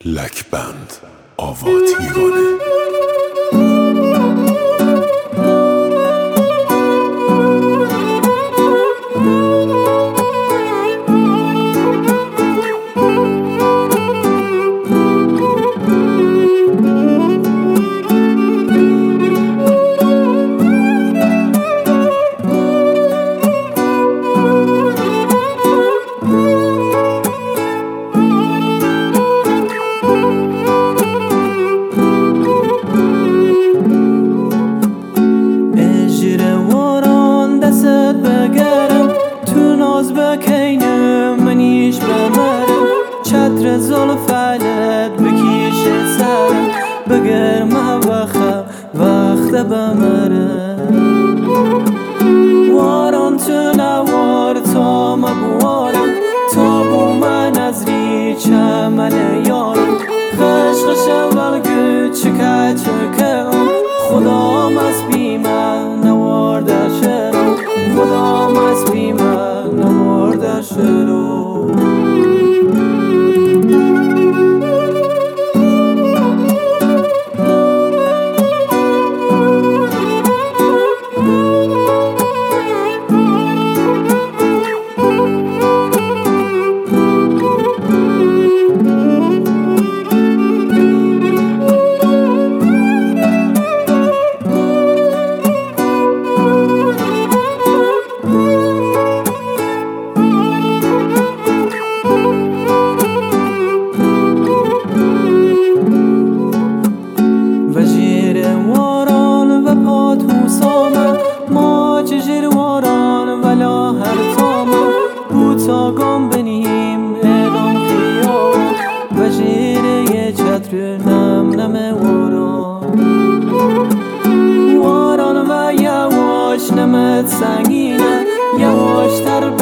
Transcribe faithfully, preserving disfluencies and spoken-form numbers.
لکبند آواتیگانه بکینم منیش بمرم چتر زلفت بکیش سرم بگرمه وقت وقت بمرم واران تو نوار تا مبوارم تا بو من از ری چمل یارم خشخش اول گو چکه چکه خدام از بیمه نوار در شرم خدام از بیمه نوار در شرم تا گم بنیم اعلام خیام و جیره چتر نم نم واران واران و یواش نمت سنگینه یواش تر